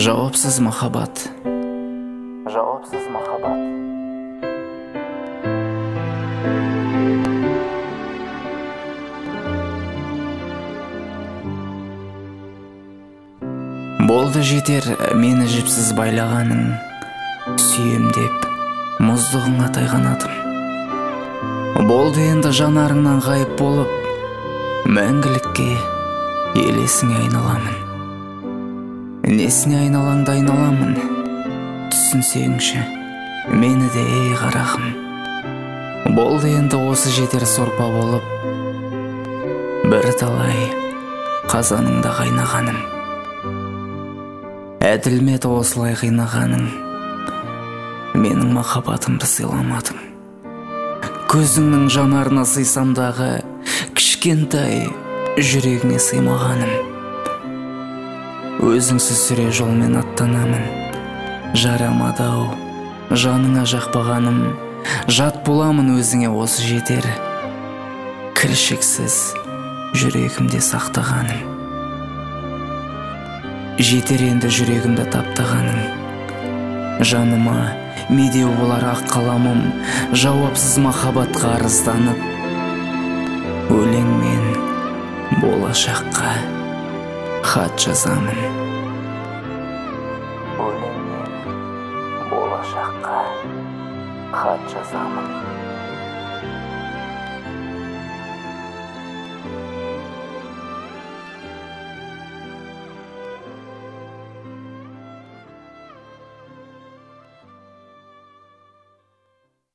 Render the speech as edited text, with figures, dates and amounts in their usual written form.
Жауапсыз махаббат. Жауапсыз махаббат. Болды жетер мені жіпсіз байлағаның, сүйем деп мұздығыңа тайғанадым. Болды енді жанарыңнан ғайып болып, мәңгілікке елесіңе айналамын. Несіне айналаңды айналамын, түсінсеңші мені де ей қарағым. Болды енді осы жетер сорпа болып, бір талай қазаныңда қайнағаным. Әділмет осылай қинағаның, менің махаббатымды сыйламадың. Көзіңнің жанарына сыйсамдағы, кішкентай жүрегіңе сыймағаным. Өзіңсіз сүре жолмен аттанамын, жарамады-ау жаныңа жақпағаным. Жат боламын өзіңе осы жетер, кіршіксіз жүрегімде сақтағаным. Жетер енді жүрегімді таптағаным, жаныма медеу болар ақ қаламым. Жауапсыз махаббатқа арызданып, өлеңмен болашаққа хат жазамын. Өлеңмен болашаққа хат жазамын.